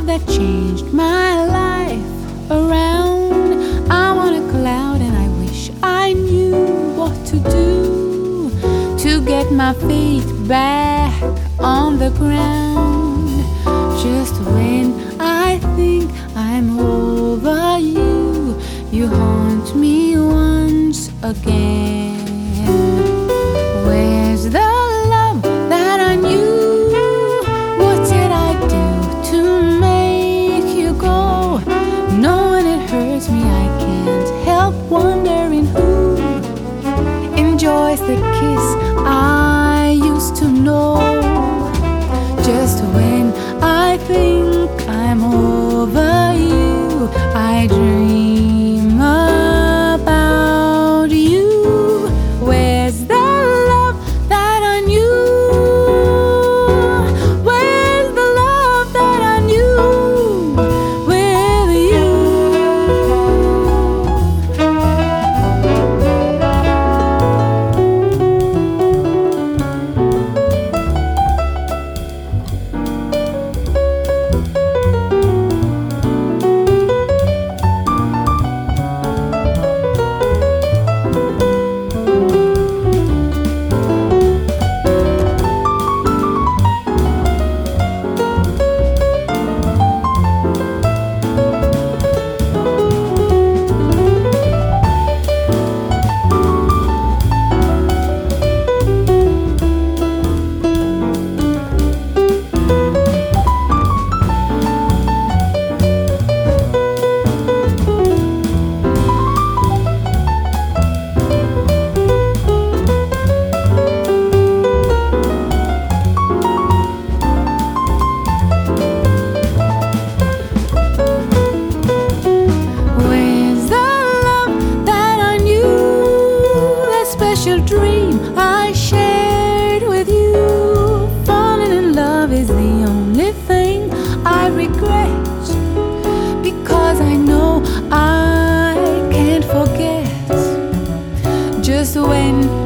love that changed my life around. I'm on a cloud and I wish I knew what to do to get my feet back on the ground. Just when I think I'm over you, you haunt me once again. Where's the love that I knew? What did I do to make you go? Knowing it hurts me, I can't help wondering who enjoys the kiss I used to know. Just when I think I'm over you, I dream about you. Where's the love that I knew? Where's the love that I knew with you? Special dream I shared with you. Falling in love is the only thing I regret, because I know I can't forget. Just when